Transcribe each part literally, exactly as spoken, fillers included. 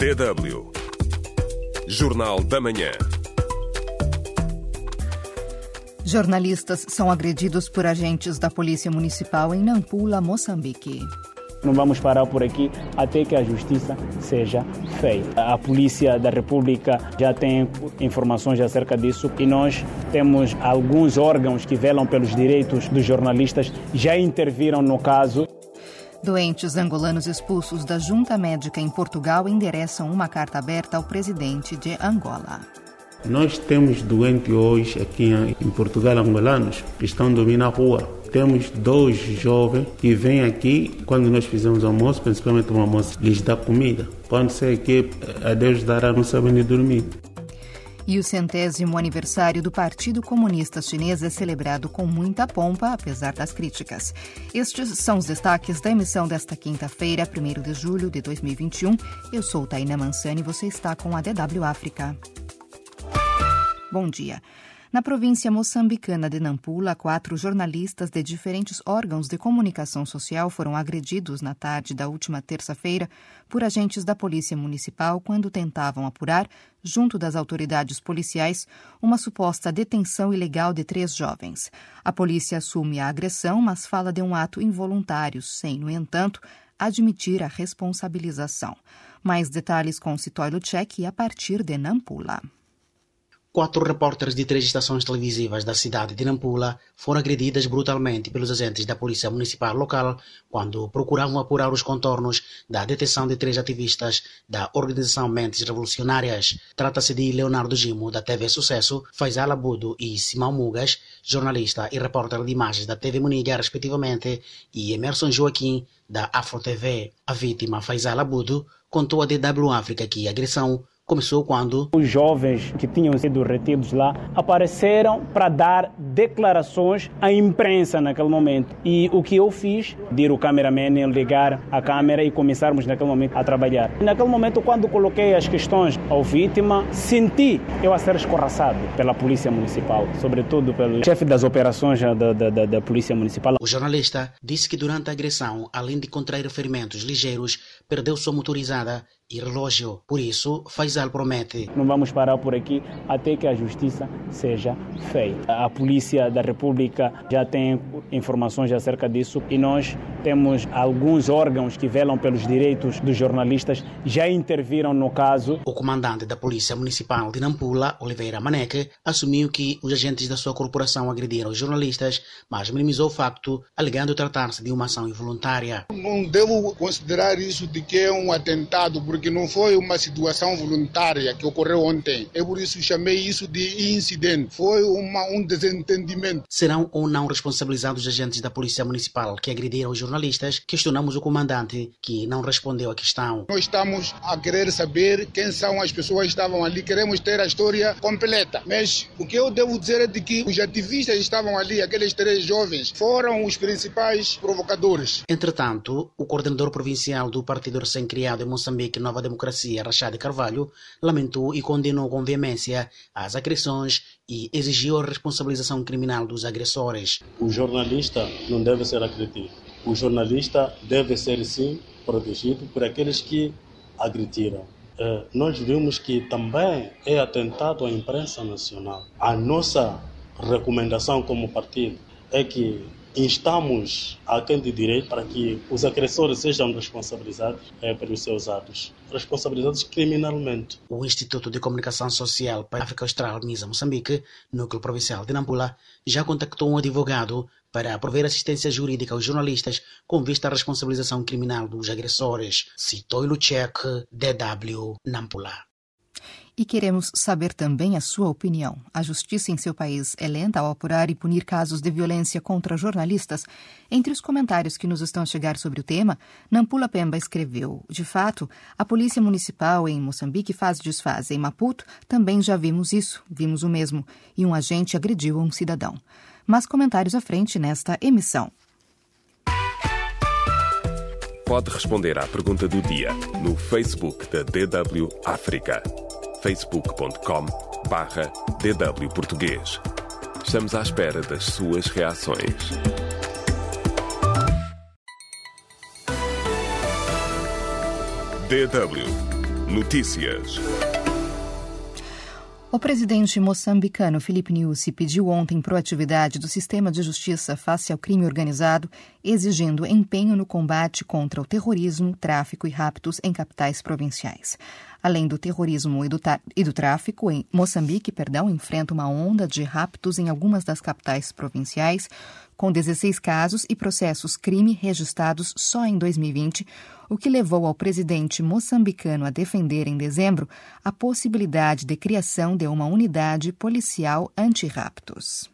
D W. Jornal da Manhã. Jornalistas são agredidos por agentes da Polícia Municipal em Nampula, Moçambique. Não vamos parar por aqui até que a justiça seja feita. A Polícia da República já tem informações acerca disso e nós temos alguns órgãos que velam pelos direitos dos jornalistas, já interviram no caso. Doentes angolanos expulsos da junta médica em Portugal endereçam uma carta aberta ao presidente de Angola. Nós temos doentes hoje aqui em Portugal, angolanos, que estão dormindo na rua. Temos dois jovens que vêm aqui, quando nós fizemos almoço, principalmente o almoço, lhes dá comida. Pode ser que a Deus dará, não sabem de dormir. E o centésimo aniversário do Partido Comunista Chinês é celebrado com muita pompa, apesar das críticas. Estes são os destaques da emissão desta quinta-feira, primeiro de julho de dois mil e vinte e um. Eu sou Taina Mansani e você está com a D W África. Bom dia. Na província moçambicana de Nampula, quatro jornalistas de diferentes órgãos de comunicação social foram agredidos na tarde da última terça-feira por agentes da Polícia Municipal quando tentavam apurar, junto das autoridades policiais, uma suposta detenção ilegal de três jovens. A polícia assume a agressão, mas fala de um ato involuntário, sem, no entanto, admitir a responsabilização. Mais detalhes com Citói Lucek a partir de Nampula. Quatro repórteres de três estações televisivas da cidade de Nampula foram agredidas brutalmente pelos agentes da Polícia Municipal local quando procuravam apurar os contornos da detenção de três ativistas da organização Mentes Revolucionárias. Trata-se de Leonardo Gimo, da T V Sucesso, Faisal Abudo e Simão Mugas, jornalista e repórter de imagens da T V Muniga, respectivamente, e Emerson Joaquim, da Afro T V. A vítima, Faisal Abudo, contou à D W África que a agressão começou quando os jovens que tinham sido retidos lá apareceram para dar declarações à imprensa naquele momento. E o que eu fiz, dir o cameraman ligar a câmera e começarmos naquele momento a trabalhar. Naquele momento, quando coloquei as questões ao vítima, senti eu a ser escorraçado pela Polícia Municipal, sobretudo pelo chefe das operações da, da, da, da Polícia Municipal. O jornalista disse que durante a agressão, além de contrair ferimentos ligeiros, perdeu sua motorizada e relógio. Por isso, Faisal promete: não vamos parar por aqui até que a justiça seja feita. A Polícia da República já tem informações acerca disso e nós temos alguns órgãos que velam pelos direitos dos jornalistas, já interviram no caso. O comandante da Polícia Municipal de Nampula, Oliveira Maneque, assumiu que os agentes da sua corporação agrediram os jornalistas, mas minimizou o facto, alegando tratar-se de uma ação involuntária. Não devo considerar isso de que é um atentado, porque que não foi uma situação voluntária que ocorreu ontem. Eu por isso chamei isso de incidente. Foi uma, um desentendimento. Serão ou não responsabilizados os agentes da Polícia Municipal que agrediram os jornalistas? Questionamos o comandante, que não respondeu à questão. Nós estamos a querer saber quem são as pessoas que estavam ali. Queremos ter a história completa. Mas o que eu devo dizer é de que os ativistas que estavam ali, aqueles três jovens, foram os principais provocadores. Entretanto, o coordenador provincial do partido recém-criado em Moçambique, Nova Democracia, Rachad Carvalho, lamentou e condenou com veemência as agressões e exigiu a responsabilização criminal dos agressores. O jornalista não deve ser agredido. O jornalista deve ser, sim, protegido por aqueles que agrediram. Eh, nós vimos que também é atentado à imprensa nacional. A nossa recomendação como partido é que instamos a quem de direito para que os agressores sejam responsabilizados é, pelos seus atos, responsabilizados criminalmente. O Instituto de Comunicação Social para a África Austral, NISA Moçambique, núcleo provincial de Nampula, já contactou um advogado para prover assistência jurídica aos jornalistas com vista à responsabilização criminal dos agressores. Citói Lucek, D W, Nampula. E queremos saber também a sua opinião. A justiça em seu país é lenta ao apurar e punir casos de violência contra jornalistas? Entre os comentários que nos estão a chegar sobre o tema, Nampula Pemba escreveu: de fato, a Polícia Municipal em Moçambique faz e desfaz. Em Maputo também já vimos isso, vimos o mesmo, e um agente agrediu um cidadão. Mas comentários à frente nesta emissão. Pode responder à pergunta do dia no Facebook da D W África. facebook ponto com barra D W Português. Estamos à espera das suas reações. D W Notícias. O presidente moçambicano Filipe Nyusi pediu ontem proatividade do sistema de justiça face ao crime organizado, exigindo empenho no combate contra o terrorismo, tráfico e raptos em capitais provinciais. Além do terrorismo e do, e do tráfico, em Moçambique, perdão, enfrenta uma onda de raptos em algumas das capitais provinciais, com dezesseis casos e processos crime registrados só em dois mil e vinte, o que levou ao presidente moçambicano a defender em dezembro a possibilidade de criação de uma unidade policial anti-raptos.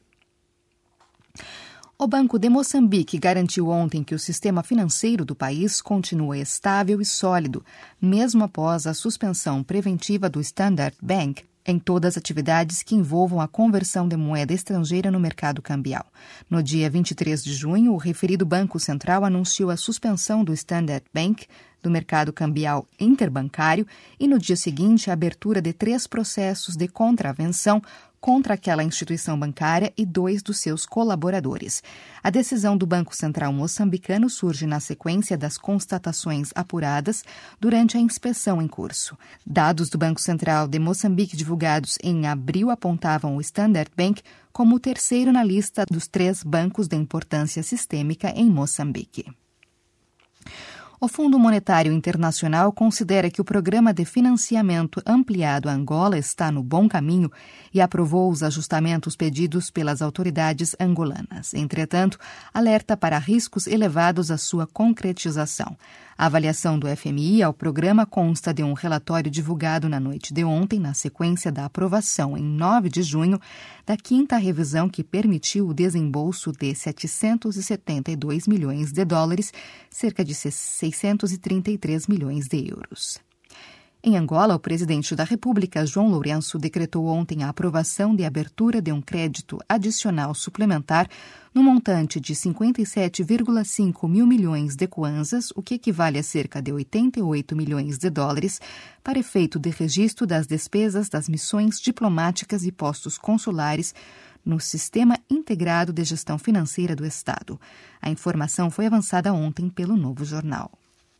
O Banco de Moçambique garantiu ontem que o sistema financeiro do país continua estável e sólido, mesmo após a suspensão preventiva do Standard Bank em todas as atividades que envolvam a conversão de moeda estrangeira no mercado cambial. No dia vinte e três de junho, o referido Banco Central anunciou a suspensão do Standard Bank do mercado cambial interbancário e, no dia seguinte, a abertura de três processos de contravenção contra aquela instituição bancária e dois dos seus colaboradores. A decisão do Banco Central moçambicano surge na sequência das constatações apuradas durante a inspeção em curso. Dados do Banco Central de Moçambique divulgados em abril apontavam o Standard Bank como o terceiro na lista dos três bancos de importância sistêmica em Moçambique. O Fundo Monetário Internacional considera que o programa de financiamento ampliado a Angola está no bom caminho e aprovou os ajustamentos pedidos pelas autoridades angolanas. Entretanto, alerta para riscos elevados à sua concretização. A avaliação do F M I ao programa consta de um relatório divulgado na noite de ontem, na sequência da aprovação, em nove de junho, da quinta revisão que permitiu o desembolso de setecentos e setenta e dois milhões de dólares, cerca de seiscentos e trinta e três milhões de euros. Em Angola, o presidente da República, João Lourenço, decretou ontem a aprovação de abertura de um crédito adicional suplementar no montante de cinquenta e sete vírgula cinco mil milhões de kwanzas, o que equivale a cerca de oitenta e oito milhões de dólares, para efeito de registro das despesas das missões diplomáticas e postos consulares no Sistema Integrado de Gestão Financeira do Estado. A informação foi avançada ontem pelo Novo Jornal.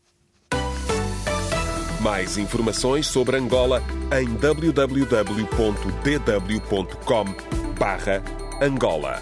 Mais informações sobre Angola em w w w ponto d w ponto com barra Angola.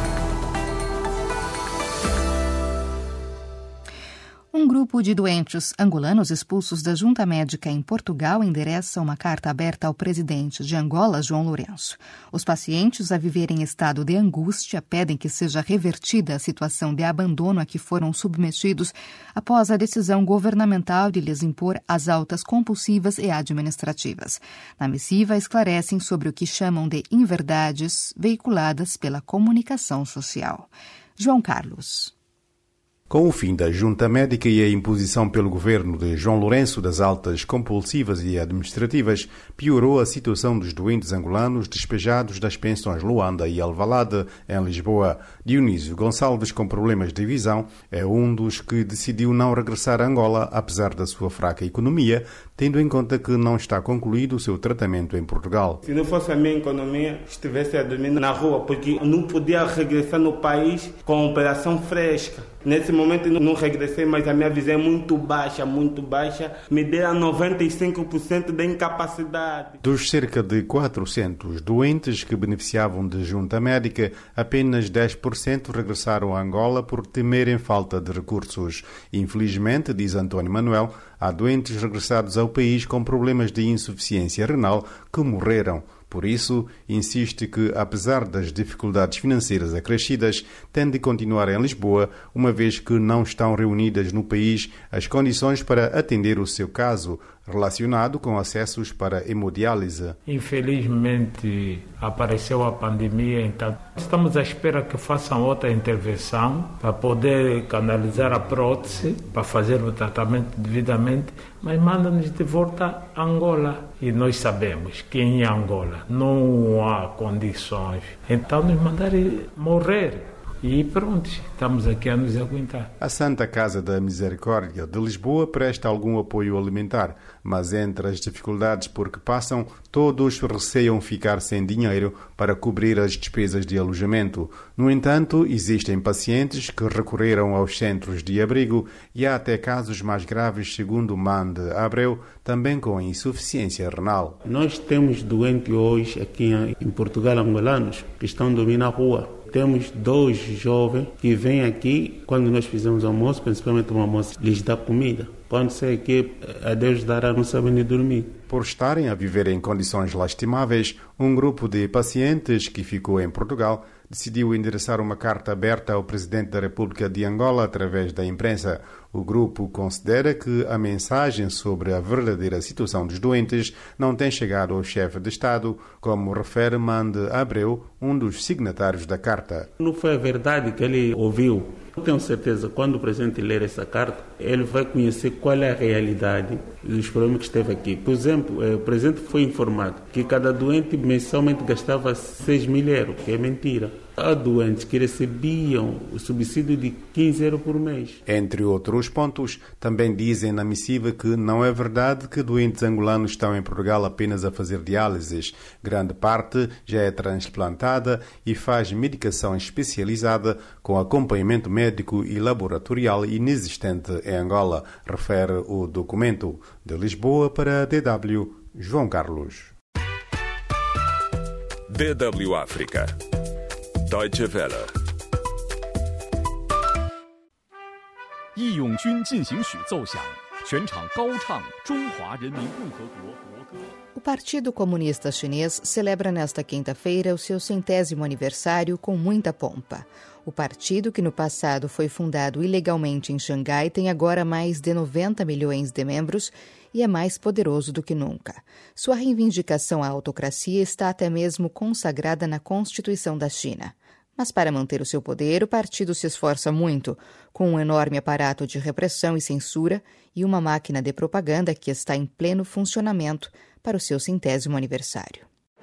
Um grupo de doentes angolanos expulsos da junta médica em Portugal endereça uma carta aberta ao presidente de Angola, João Lourenço. Os pacientes, a viver em estado de angústia, pedem que seja revertida a situação de abandono a que foram submetidos após a decisão governamental de lhes impor as altas compulsivas e administrativas. Na missiva, esclarecem sobre o que chamam de inverdades veiculadas pela comunicação social. João Carlos. Com o fim da junta médica e a imposição pelo governo de João Lourenço das altas compulsivas e administrativas, piorou a situação dos doentes angolanos despejados das pensões Luanda e Alvalade, em Lisboa. Dionísio Gonçalves, com problemas de visão, é um dos que decidiu não regressar a Angola, apesar da sua fraca economia, tendo em conta que não está concluído o seu tratamento em Portugal. Se não fosse a minha economia, estivesse a dormir na rua, porque não podia regressar no país com operação fresca. Nesse momento não regressei, mas a minha visão é muito baixa, muito baixa. Me deram noventa e cinco por cento de incapacidade. Dos cerca de quatrocentos doentes que beneficiavam de junta médica, apenas dez por cento regressaram a Angola por temerem falta de recursos. Infelizmente, diz António Manuel, há doentes regressados ao país com problemas de insuficiência renal que morreram. Por isso, insiste que, apesar das dificuldades financeiras acrescidas, tem de continuar em Lisboa, uma vez que não estão reunidas no país as condições para atender o seu caso, relacionado com acessos para hemodiálise. Infelizmente, apareceu a pandemia, então estamos à espera que façam outra intervenção para poder canalizar a prótese, para fazer o tratamento devidamente, mas mandam-nos de volta a Angola. E nós sabemos que em Angola não há condições, então nos mandarem morrer. E pronto, estamos aqui a nos aguentar. A Santa Casa da Misericórdia de Lisboa presta algum apoio alimentar, mas entre as dificuldades por que passam, todos receiam ficar sem dinheiro para cobrir as despesas de alojamento. No entanto, existem pacientes que recorreram aos centros de abrigo e há até casos mais graves, segundo Mande Abreu, também com insuficiência renal. Nós temos doentes hoje aqui em Portugal, angolanos, que estão dormindo na rua. Temos dois jovens que vêm aqui, quando nós fizemos almoço, principalmente o almoço, lhes dá comida. Pode ser que a Deus dará, não sabem nem dormir. Por estarem a viver em condições lastimáveis, um grupo de pacientes que ficou em Portugal decidiu endereçar uma carta aberta ao Presidente da República de Angola através da imprensa. O grupo considera que a mensagem sobre a verdadeira situação dos doentes não tem chegado ao chefe de Estado, como refere Mande Abreu, um dos signatários da carta. Não foi a verdade que ele ouviu. Eu tenho certeza que quando o Presidente ler essa carta, ele vai conhecer qual é a realidade dos problemas que esteve aqui. Por exemplo, o Presidente foi informado que cada doente mensalmente gastava seis mil euros, que é mentira. Há doentes que recebiam o subsídio de quinze euros por mês. Entre outros pontos, também dizem na missiva que não é verdade que doentes angolanos estão em Portugal apenas a fazer diálises. Grande parte já é transplantada e faz medicação especializada com acompanhamento médico e laboratorial inexistente em Angola, refere o documento. De Lisboa para a D W, João Carlos. D W África. Deutsche Welle. 义勇军进行曲奏响，全场高唱中华人民共和国国歌。 O Partido Comunista Chinês celebra nesta quinta-feira o seu centésimo aniversário com muita pompa. O partido, que no passado foi fundado ilegalmente em Xangai, tem agora mais de noventa milhões de membros e é mais poderoso do que nunca. Sua reivindicação à autocracia está até mesmo consagrada na Constituição da China. Mas para manter o seu poder, o partido se esforça muito, com um enorme aparato de repressão e censura e uma máquina de propaganda que está em pleno funcionamento para o seu centésimo aniversário.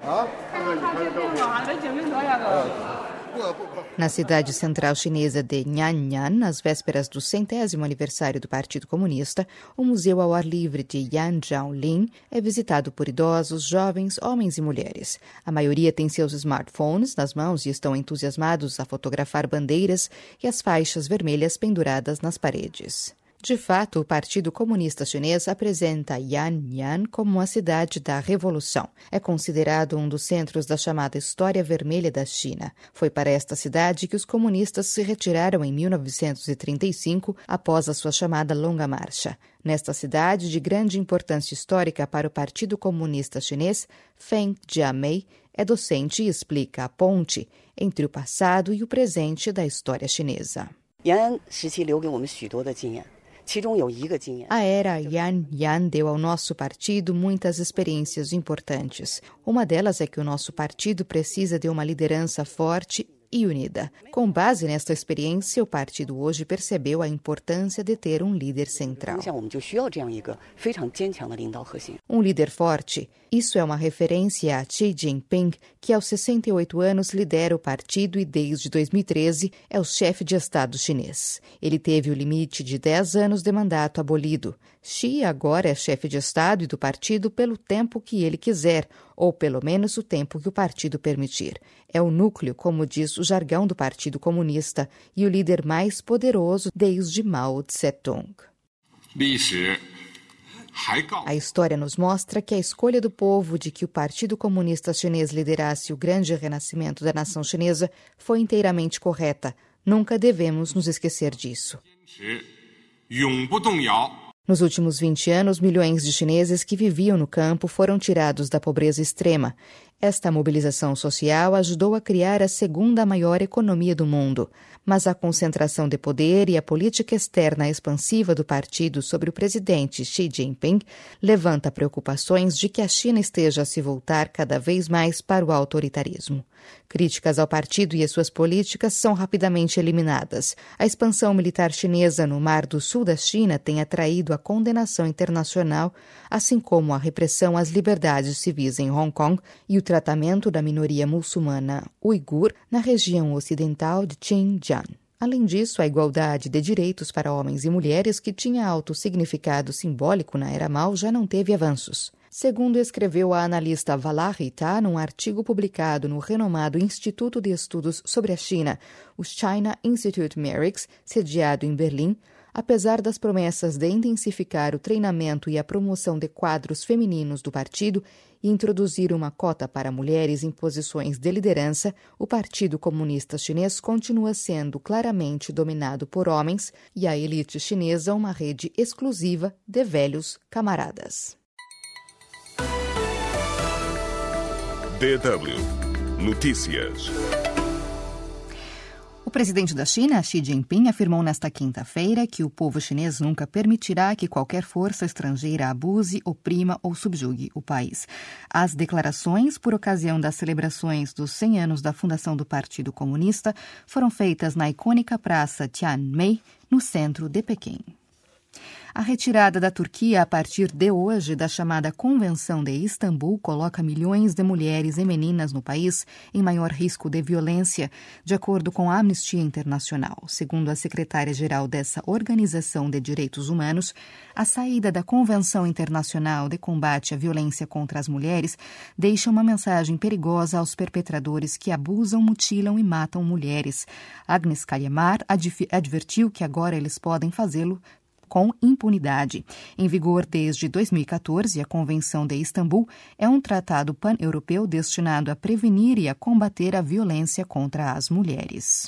Na cidade central chinesa de Nanyuan, nas vésperas do centésimo aniversário do Partido Comunista, o museu ao ar livre de Yanjiaolin é visitado por idosos, jovens, homens e mulheres. A maioria tem seus smartphones nas mãos e estão entusiasmados a fotografar bandeiras e as faixas vermelhas penduradas nas paredes. De fato, o Partido Comunista Chinês apresenta Yan'an como uma cidade da Revolução. É considerado um dos centros da chamada História Vermelha da China. Foi para esta cidade que os comunistas se retiraram em mil novecentos e trinta e cinco, após a sua chamada Longa Marcha. Nesta cidade, de grande importância histórica para o Partido Comunista Chinês, Feng Jiamei é docente e explica a ponte entre o passado e o presente da história chinesa. A era Yan'an deu ao nosso partido muitas experiências importantes. Uma delas é que o nosso partido precisa de uma liderança forte e unida. Com base nesta experiência, o partido hoje percebeu a importância de ter um líder central. Um líder forte. Isso é uma referência a Xi Jinping, que aos sessenta e oito anos lidera o partido e desde dois mil e treze é o chefe de Estado chinês. Ele teve o limite de dez anos de mandato abolido. Xi agora é chefe de Estado e do partido pelo tempo que ele quiser, ou pelo menos o tempo que o partido permitir. É o núcleo, como diz o jargão do Partido Comunista, e o líder mais poderoso desde Mao Tse-tung. A história nos mostra que a escolha do povo de que o Partido Comunista Chinês liderasse o grande renascimento da nação chinesa foi inteiramente correta. Nunca devemos nos esquecer disso. Nos últimos vinte anos, milhões de chineses que viviam no campo foram tirados da pobreza extrema. Esta mobilização social ajudou a criar a segunda maior economia do mundo. Mas a concentração de poder e a política externa expansiva do partido sobre o presidente Xi Jinping levanta preocupações de que a China esteja a se voltar cada vez mais para o autoritarismo. Críticas ao partido e às suas políticas são rapidamente eliminadas. A expansão militar chinesa no Mar do Sul da China tem atraído a condenação internacional, assim como a repressão às liberdades civis em Hong Kong e o tratamento da minoria muçulmana uigur na região ocidental de Xinjiang. Além disso, a igualdade de direitos para homens e mulheres, que tinha alto significado simbólico na Era Mao, já não teve avanços. Segundo escreveu a analista Valerie Ta num artigo publicado no renomado Instituto de Estudos sobre a China, o China Institute Merix, sediado em Berlim, apesar das promessas de intensificar o treinamento e a promoção de quadros femininos do partido e introduzir uma cota para mulheres em posições de liderança, o Partido Comunista Chinês continua sendo claramente dominado por homens e a elite chinesa uma rede exclusiva de velhos camaradas. D W Notícias. O presidente da China, Xi Jinping, afirmou nesta quinta-feira que o povo chinês nunca permitirá que qualquer força estrangeira abuse, oprima ou subjugue o país. As declarações, por ocasião das celebrações dos cem anos da fundação do Partido Comunista, foram feitas na icônica praça Tiananmen, no centro de Pequim. A retirada da Turquia a partir de hoje da chamada Convenção de Istambul coloca milhões de mulheres e meninas no país em maior risco de violência, de acordo com a Amnistia Internacional. Segundo a secretária-geral dessa Organização de Direitos Humanos, a saída da Convenção Internacional de Combate à Violência contra as Mulheres deixa uma mensagem perigosa aos perpetradores que abusam, mutilam e matam mulheres. Agnes Callamard advertiu que agora eles podem fazê-lo com impunidade. Em vigor desde dois mil e catorze, a Convenção de Istambul é um tratado pan-europeu destinado a prevenir e a combater a violência contra as mulheres.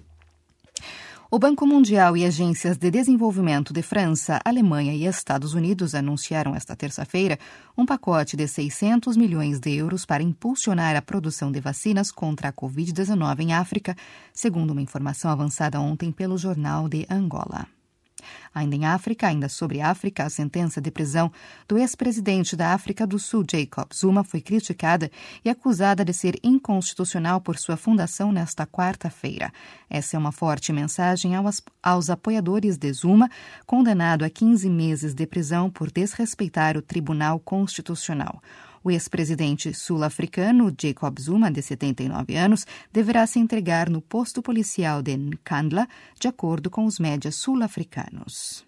O Banco Mundial e agências de desenvolvimento de França, Alemanha e Estados Unidos anunciaram esta terça-feira um pacote de seiscentos milhões de euros para impulsionar a produção de vacinas contra a covid dezenove em África, segundo uma informação avançada ontem pelo Jornal de Angola. Ainda em África, ainda sobre África, a sentença de prisão do ex-presidente da África do Sul, Jacob Zuma, foi criticada e acusada de ser inconstitucional por sua fundação nesta quarta-feira. Essa é uma forte mensagem aos, aos apoiadores de Zuma, condenado a quinze meses de prisão por desrespeitar o Tribunal Constitucional. O ex-presidente sul-africano Jacob Zuma, de setenta e nove anos, deverá se entregar no posto policial de Nkandla, de acordo com os médias sul-africanos.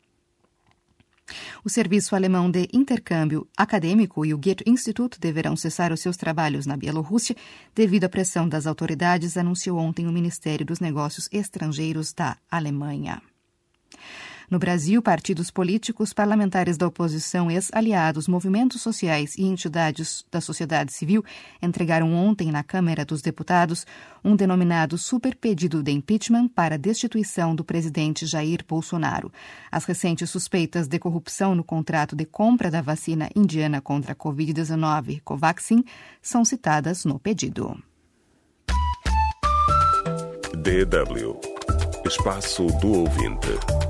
O Serviço Alemão de Intercâmbio Acadêmico e o Goethe Institut deverão cessar os seus trabalhos na Bielorrússia devido à pressão das autoridades, anunciou ontem o Ministério dos Negócios Estrangeiros da Alemanha. No Brasil, partidos políticos, parlamentares da oposição, ex-aliados, movimentos sociais e entidades da sociedade civil entregaram ontem na Câmara dos Deputados um denominado superpedido de impeachment para a destituição do presidente Jair Bolsonaro. As recentes suspeitas de corrupção no contrato de compra da vacina indiana contra a covid dezenove, Covaxin, são citadas no pedido. D W Espaço do Ouvinte.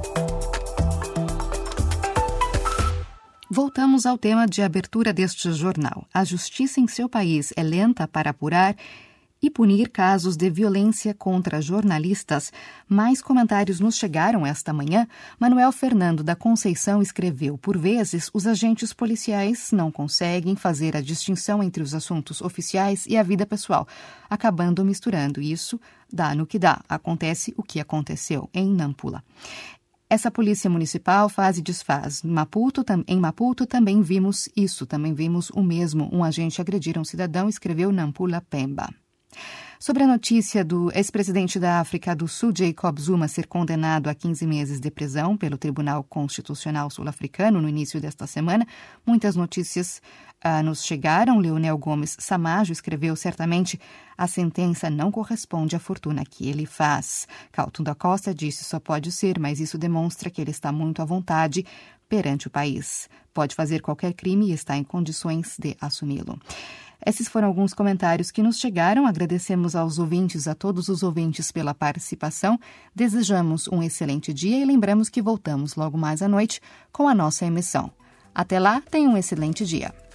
Voltamos ao tema de abertura deste jornal. A justiça em seu país é lenta para apurar e punir casos de violência contra jornalistas. Mais comentários nos chegaram esta manhã. Manuel Fernando da Conceição escreveu: por vezes, os agentes policiais não conseguem fazer a distinção entre os assuntos oficiais e a vida pessoal, acabando misturando. Isso dá no que dá. Acontece o que aconteceu em Nampula. Essa polícia municipal faz e desfaz. Maputo, em Maputo também vimos isso, também vimos o mesmo. Um agente agredir um cidadão, escreveu Nampula Pemba. Sobre a notícia do ex-presidente da África do Sul, Jacob Zuma, ser condenado a quinze meses de prisão pelo Tribunal Constitucional Sul-Africano no início desta semana, muitas notícias uh, nos chegaram. Leonel Gomes Samajo escreveu: certamente a sentença não corresponde à fortuna que ele faz. Calton da Costa disse: só pode ser, mas isso demonstra que ele está muito à vontade perante o país. Pode fazer qualquer crime e está em condições de assumi-lo. Esses foram alguns comentários que nos chegaram. Agradecemos aos ouvintes, a todos os ouvintes pela participação. Desejamos um excelente dia e lembramos que voltamos logo mais à noite com a nossa emissão. Até lá, tenha um excelente dia.